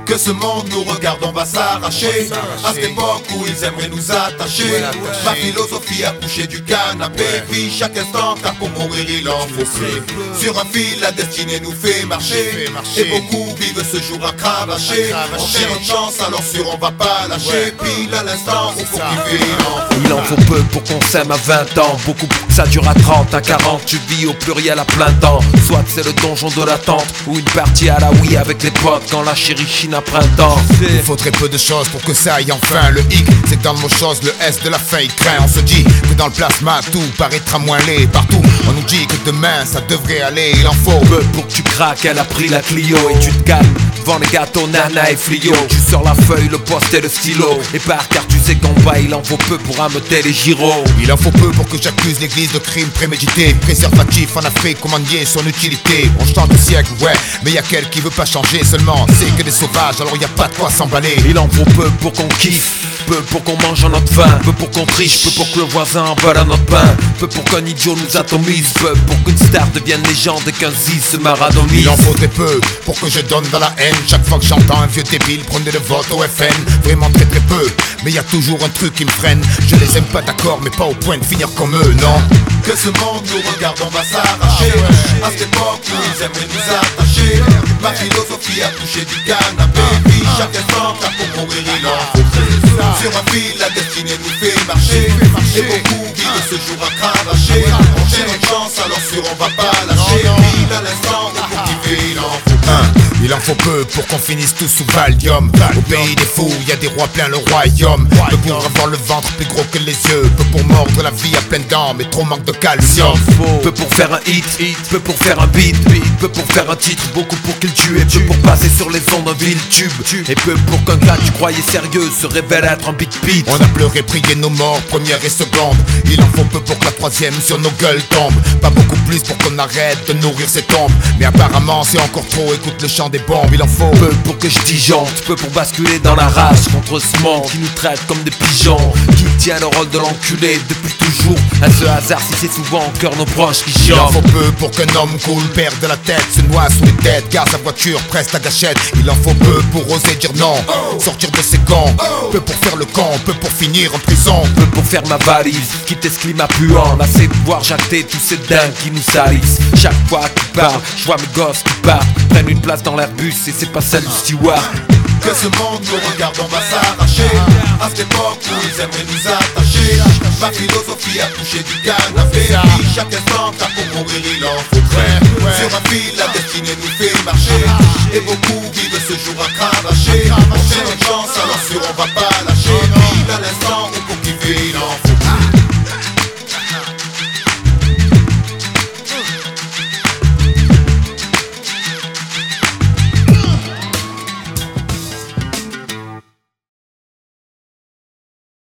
Que ce monde nous regarde, on va s'arracher à cette époque où ils aimeraient nous attacher. Ma philosophie accouchée du canapé, puis chaque instant car pour mourir il en faut plus. Sur un fil la destinée nous fait marcher, et beaucoup vivent ce jour à cravacher. On tient notre chance alors sûr on va pas lâcher, pile à l'instant où faut qu'il il en faut peu pour qu'on s'aime à 20 ans, beaucoup pour que ça dure à 30, à 40. Tu vis au pluriel à plein temps, soit c'est le donjon de l'attente, ou une partie à la Wii avec les potes quand la chérie chine à printemps. Il faut très peu de choses pour que ça aille enfin. Le hic, c'est que dans le mot chose, le S de la fin il craint. On se dit que dans le plasma tout paraîtra moins laid. Partout, on nous dit que demain ça devrait aller. Il en faut peu pour que tu craques, elle a pris la Clio. Et tu te calmes devant les gâteaux, nana et Flio. Tu sors la feuille, le poste et le stylo. Et par car tu sais qu'en bas il en faut peu pour ameuter les gyros. Il en faut peu pour que j'accuse l'église de crimes prémédités. Préservatif en Afrique, comment nier son utilité. On change de siècle, ouais, mais y'a quel qui veut pas changer seulement. C'est que des sauvages, alors y a pas de quoi s'emballer. Il en faut peu pour qu'on kiffe, peu pour qu'on mange en notre faim, peu pour qu'on triche, peu pour que le voisin vole à notre pain, peu pour qu'un idiot nous atomise, peu pour qu'une star devienne légende et qu'un ziz se marathonise. Il en faudrait peu pour que je donne dans la haine. Chaque fois que j'entends un vieux débile prendre le vote au FN. Vraiment très très peu, mais y a toujours un truc qui me freine. Je les aime pas d'accord, mais pas au point de finir comme eux, non. Que ce monde nous regarde, on va s'arracher à cette époque où ils aimeraient nous attacher. Ma philosophie a touché du canapé, puis chaque instant car pour mourir il en faut plus. Sur un fil la destinée nous fait marcher, et beaucoup vivent ce jour à cravacher. On tient notre chance alors sûr on va pas lâcher, pile à l'instant où pour kiffer il en faut plus. Il en faut peu pour qu'on finisse tous sous Valium. Au pays des fous, y a des rois plein le royaume. Peu pour avoir le ventre plus gros que les yeux, peu pour mordre la vie à pleines dents, mais trop manque de calcium. Peu pour faire un hit, peu pour faire un beat, peu pour faire un titre, beaucoup pour qu'il tue. Et peu pour passer sur les ondes d'un ville tube, et peu pour qu'un gars tu croyais sérieux se révèle être un beat. On a pleuré, prié nos morts, première et seconde. Il en faut peu pour que la troisième sur nos gueules tombe. Pas beaucoup plus pour qu'on arrête de nourrir ces tombes, mais apparemment c'est encore trop, écoute le chant des bombes. Il en faut peu pour que je disjoncte, peu pour basculer dans la rage contre ce monde qui nous traite comme des pigeons, qui tient le rôle de l'enculé depuis toujours. À ce hasard si c'est souvent encore nos proches qui chantent. Il en faut peu pour qu'un homme cool perde la tête, se noie sous les têtes, car sa voiture presse la gâchette. Il en faut peu pour oser dire non, sortir de ses camps, peu pour faire le camp, peu pour finir en prison, peu pour faire ma valise, quitter ce climat puant, lassé de voir jacter tous ces dingues qui nous salissent. Chaque fois qu'ils parlent, je vois mes gosses qui partent, prennent une place dans l'Airbus et c'est pas celle du steward. Que ce monde nous regarde, on va s'arracher à cette époque où ils aimeraient nous attacher. Ma philosophie a touché du canapé, puis chaque instant car pour mourir il en faut très. Sur un fil la destinée nous fait marcher, et beaucoup vivent ce jour à cravacher. On tient notre chance alors sûr on va pas